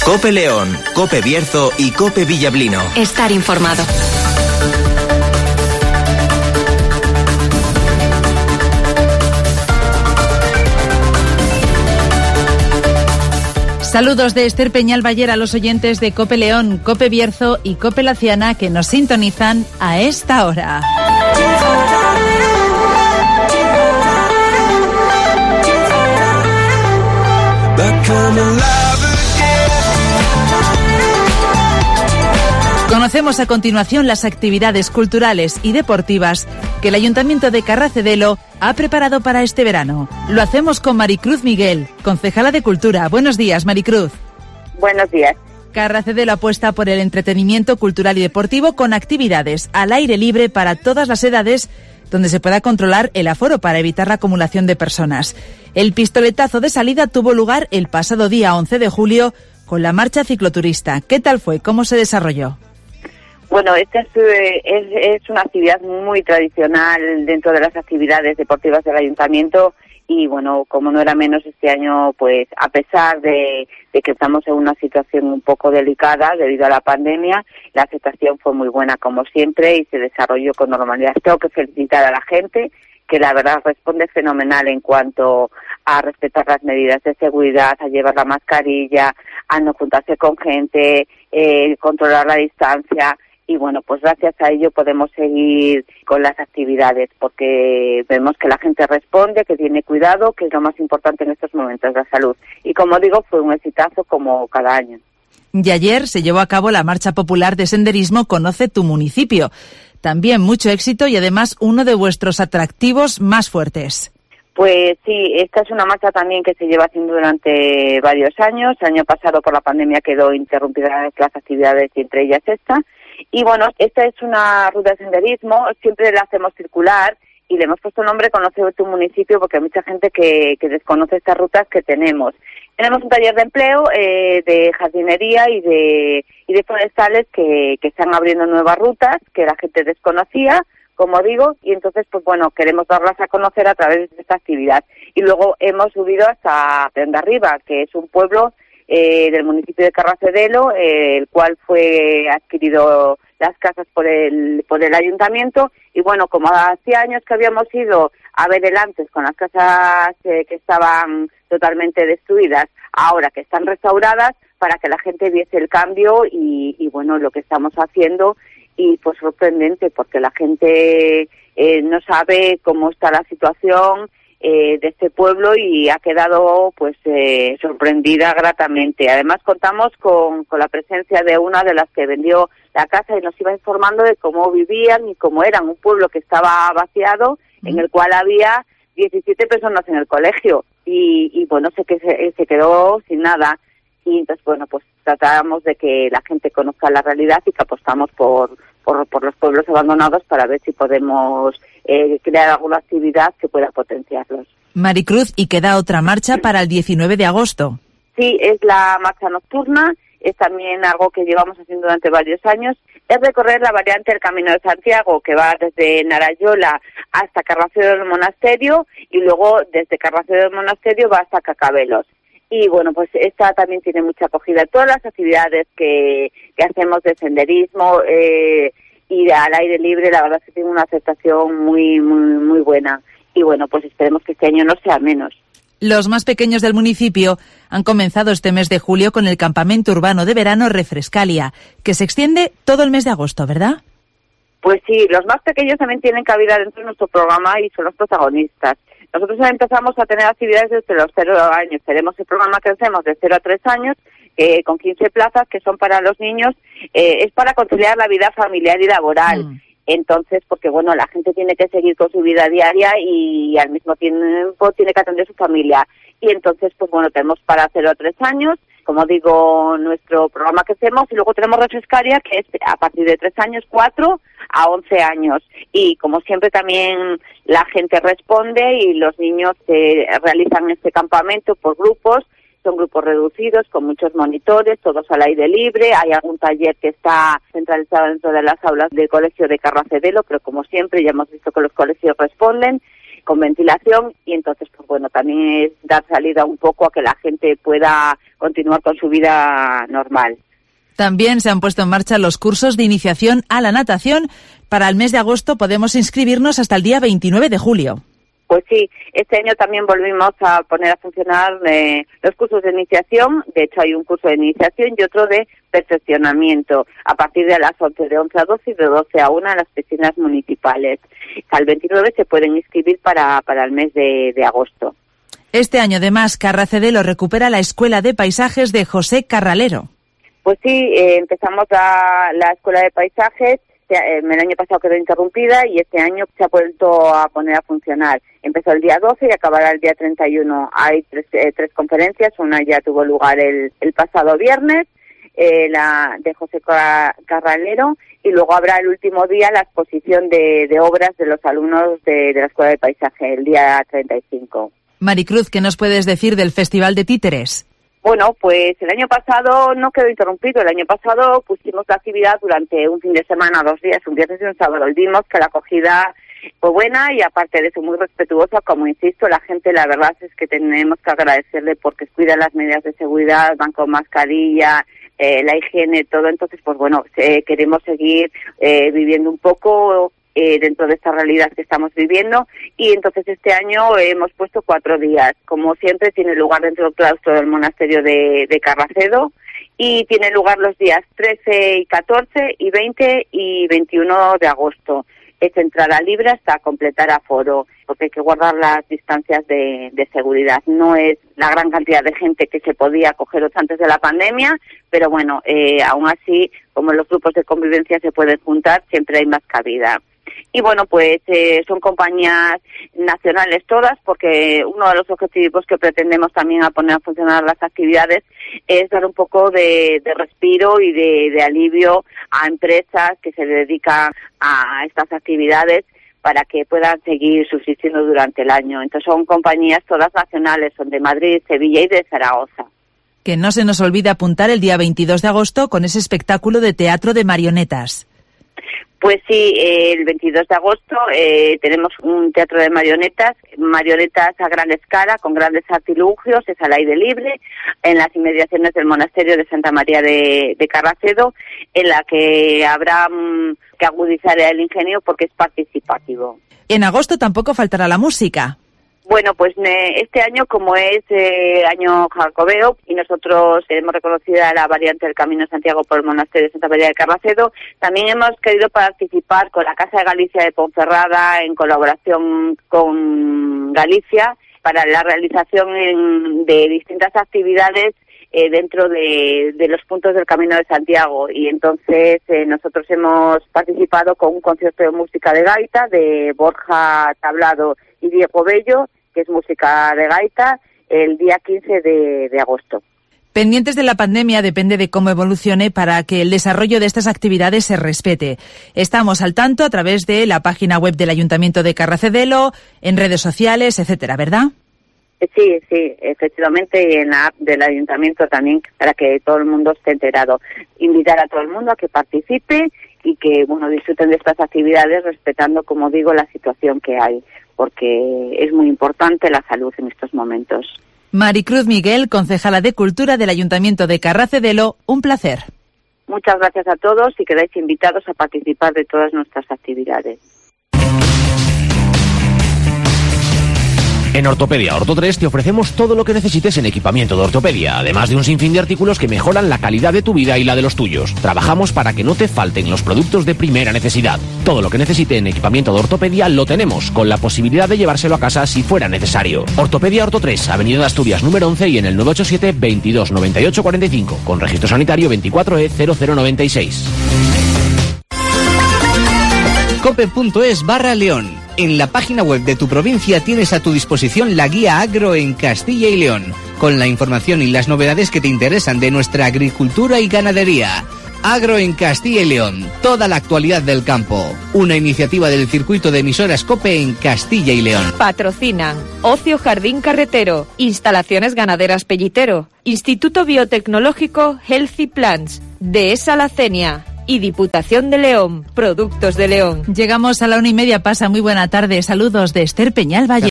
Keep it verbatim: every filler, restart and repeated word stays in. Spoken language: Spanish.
COPE León, COPE Bierzo y COPE Villablino. Estar informado. Saludos de Esther Peñalbayer a los oyentes de COPE León, COPE Bierzo y COPE Laciana que nos sintonizan a esta hora. Conocemos a continuación las actividades culturales y deportivas que el Ayuntamiento de Carracedelo ha preparado para este verano. Lo hacemos con Maricruz Miguel, concejala de Cultura. Buenos días, Maricruz. Buenos días. Carracedelo apuesta por el entretenimiento cultural y deportivo con actividades al aire libre para todas las edades, donde se pueda controlar el aforo para evitar la acumulación de personas. El pistoletazo de salida tuvo lugar el pasado día once de julio con la marcha cicloturista. ¿Qué tal fue? ¿Cómo se desarrolló? Bueno, esta es, es, es una actividad muy tradicional dentro de las actividades deportivas del Ayuntamiento y, bueno, como no era menos este año, pues a pesar de, de que estamos en una situación un poco delicada debido a la pandemia, la aceptación fue muy buena como siempre y se desarrolló con normalidad. Tengo que felicitar a la gente que la verdad responde fenomenal en cuanto a respetar las medidas de seguridad, a llevar la mascarilla, a no juntarse con gente, eh, controlar la distancia. Y bueno, pues gracias a ello podemos seguir con las actividades porque vemos que la gente responde, que tiene cuidado, que es lo más importante en estos momentos, la salud. Y como digo, fue un exitazo como cada año. Y ayer se llevó a cabo la Marcha Popular de Senderismo Conoce tu Municipio. También mucho éxito y además uno de vuestros atractivos más fuertes. Pues sí, esta es una marcha también que se lleva haciendo durante varios años. El año pasado por la pandemia quedó interrumpidas las actividades y entre ellas esta. Y bueno, esta es una ruta de senderismo, siempre la hacemos circular y le hemos puesto el nombre Conoce tu Municipio porque hay mucha gente que, que desconoce estas rutas que tenemos. Tenemos un taller de empleo, eh, de jardinería y de, y de forestales que, que están abriendo nuevas rutas que la gente desconocía, como digo, y entonces, pues bueno, queremos darlas a conocer a través de esta actividad. Y luego hemos subido hasta Prendarriba, que es un pueblo Eh, del municipio de Carracedelo, eh, el cual fue adquirido las casas por el por el ayuntamiento y bueno, como hacía años que habíamos ido a ver el antes con las casas eh, que estaban totalmente destruidas, ahora que están restauradas, para que la gente viese el cambio y, y bueno, lo que estamos haciendo y pues sorprendente porque la gente eh, no sabe cómo está la situación Eh, de este pueblo y ha quedado pues eh, sorprendida gratamente. Además contamos con, con la presencia de una de las que vendió la casa y nos iba informando de cómo vivían y cómo eran, un pueblo que estaba vaciado, mm. en el cual había diecisiete personas en el colegio y, y bueno, se, que se, se quedó sin nada y entonces bueno, pues tratábamos de que la gente conozca la realidad y que apostamos por Por, por los pueblos abandonados para ver si podemos eh, crear alguna actividad que pueda potenciarlos. Maricruz, y queda otra marcha para el diecinueve de agosto. Sí, es la marcha nocturna, es también algo que llevamos haciendo durante varios años, es recorrer la variante del Camino de Santiago, que va desde Narayola hasta Carracedelo del Monasterio, y luego desde Carracedelo del Monasterio va hasta Cacabelos. Y bueno, pues esta también tiene mucha acogida. Todas las actividades que, que hacemos de senderismo eh, y al aire libre, la verdad es que tiene una aceptación muy, muy, muy buena. Y bueno, pues esperemos que este año no sea menos. Los más pequeños del municipio han comenzado este mes de julio con el campamento urbano de verano Refrescalia, que se extiende todo el mes de agosto, ¿verdad? Pues sí, los más pequeños también tienen cabida dentro de nuestro programa y son los protagonistas. Nosotros empezamos a tener actividades desde los cero años. Tenemos el programa que hacemos de cero a tres años, eh, con quince plazas que son para los niños. Eh, es para conciliar la vida familiar y laboral. Mm. Entonces, porque bueno, la gente tiene que seguir con su vida diaria y al mismo tiempo tiene que atender a su familia. Y entonces, pues bueno, tenemos para cero a tres años, como digo, nuestro programa que hacemos, y luego tenemos Refrescalia, que es a partir de tres años, cuatro a once años. Y como siempre también la gente responde y los niños eh, realizan este campamento por grupos. Son grupos reducidos, con muchos monitores, todos al aire libre. Hay algún taller que está centralizado dentro de las aulas del colegio de Carracedelo, pero como siempre ya hemos visto que los colegios responden. con ventilación, y entonces, pues bueno, también es dar salida un poco a que la gente pueda continuar con su vida normal. También se han puesto en marcha los cursos de iniciación a la natación. Para el mes de agosto podemos inscribirnos hasta el día veintinueve de julio. Pues sí, este año también volvimos a poner a funcionar eh, los cursos de iniciación. De hecho, hay un curso de iniciación y otro de perfeccionamiento a partir de las once, de once a doce y de doce a una en las piscinas municipales. Al veintinueve se pueden inscribir para, para el mes de, de agosto. Este año, además, Carracedelo recupera la Escuela de Paisajes de José Carralero. Pues sí, eh, empezamos la, la Escuela de Paisajes. El año pasado quedó interrumpida y este año se ha vuelto a poner a funcionar. Empezó el día doce y acabará el día treinta y uno. Hay tres, eh, tres conferencias, una ya tuvo lugar el, el pasado viernes, eh, la de José Carralero, y luego habrá el último día la exposición de, de obras de los alumnos de, de la Escuela de Paisaje, el día treinta y cinco. Maricruz, ¿qué nos puedes decir del Festival de Títeres? Bueno, pues el año pasado no quedó interrumpido. El año pasado pusimos la actividad durante un fin de semana, dos días, un viernes y un sábado. Y vimos que la acogida fue buena y, aparte de eso, muy respetuosa. Como insisto, la gente, la verdad es que tenemos que agradecerle porque cuidan las medidas de seguridad, van con mascarilla, eh, la higiene, todo. Entonces, pues bueno, eh, queremos seguir eh, viviendo un poco Eh, dentro de esta realidad que estamos viviendo, y entonces este año eh, hemos puesto cuatro días. Como siempre, tiene lugar dentro del claustro del monasterio de, de Carracedo, y tiene lugar los días trece y catorce y veinte y veintiuno de agosto. Es entrada libre hasta completar aforo, porque hay que guardar las distancias de, de seguridad. No es la gran cantidad de gente que se podía acoger antes de la pandemia, pero bueno, eh, aún así, como los grupos de convivencia se pueden juntar, siempre hay más cabida. Y bueno, pues eh, son compañías nacionales todas, porque uno de los objetivos que pretendemos también a poner a funcionar las actividades es dar un poco de, de respiro y de, de alivio a empresas que se dedican a estas actividades para que puedan seguir subsistiendo durante el año. Entonces son compañías todas nacionales, son de Madrid, Sevilla y de Zaragoza. Que no se nos olvide apuntar el día veintidós de agosto con ese espectáculo de teatro de marionetas. Pues sí, eh, el veintidós de agosto eh, tenemos un teatro de marionetas, marionetas a gran escala, con grandes artilugios, es al aire libre, en las inmediaciones del monasterio de Santa María de, de Carracedo, en la que habrá mm, que agudizar el ingenio porque es participativo. En agosto tampoco faltará la música. Bueno, pues este año, como es eh, año jacobeo y nosotros tenemos reconocida la variante del Camino de Santiago por el Monasterio de Santa María de Carracedo, también hemos querido participar con la Casa de Galicia de Ponferrada en colaboración con Galicia para la realización en, de distintas actividades eh, dentro de, de los puntos del Camino de Santiago. Y entonces eh, nosotros hemos participado con un concierto de música de gaita de Borja Tablado y Diego Bello, que es música de gaita, el día quince de, de agosto. Pendientes de la pandemia, depende de cómo evolucione para que el desarrollo de estas actividades se respete. Estamos al tanto a través de la página web del Ayuntamiento de Carracedelo, en redes sociales, etcétera, ¿verdad? Sí, sí, efectivamente, y en la app del Ayuntamiento también, para que todo el mundo esté enterado. Invitar a todo el mundo a que participe y que, bueno, disfruten de estas actividades respetando, como digo, la situación que hay, porque es muy importante la salud en estos momentos. Maricruz Miguel, concejala de Cultura del Ayuntamiento de Carracedelo, un placer. Muchas gracias a todos y quedáis invitados a participar de todas nuestras actividades. En Ortopedia Orto tres te ofrecemos todo lo que necesites en equipamiento de ortopedia, además de un sinfín de artículos que mejoran la calidad de tu vida y la de los tuyos. Trabajamos para que no te falten los productos de primera necesidad. Todo lo que necesite en equipamiento de ortopedia lo tenemos, con la posibilidad de llevárselo a casa si fuera necesario. Ortopedia Orto tres, Avenida de Asturias número once y en el nueve ocho siete, veintidós, noventa y ocho, cuarenta y cinco, con registro sanitario veinticuatro E cero cero noventa y seis. cope.es barra León. En la página web de tu provincia tienes a tu disposición la guía Agro en Castilla y León, con la información y las novedades que te interesan de nuestra agricultura y ganadería. Agro en Castilla y León, toda la actualidad del campo. Una iniciativa del circuito de emisoras COPE en Castilla y León. Patrocinan Ocio Jardín Carretero, Instalaciones Ganaderas Pellitero, Instituto Biotecnológico Healthy Plants, Dehesa La Cenia, y Diputación de León. Productos de León. Llegamos a la una y media, pasa. Muy buena tarde. Saludos de Esther Peñalba.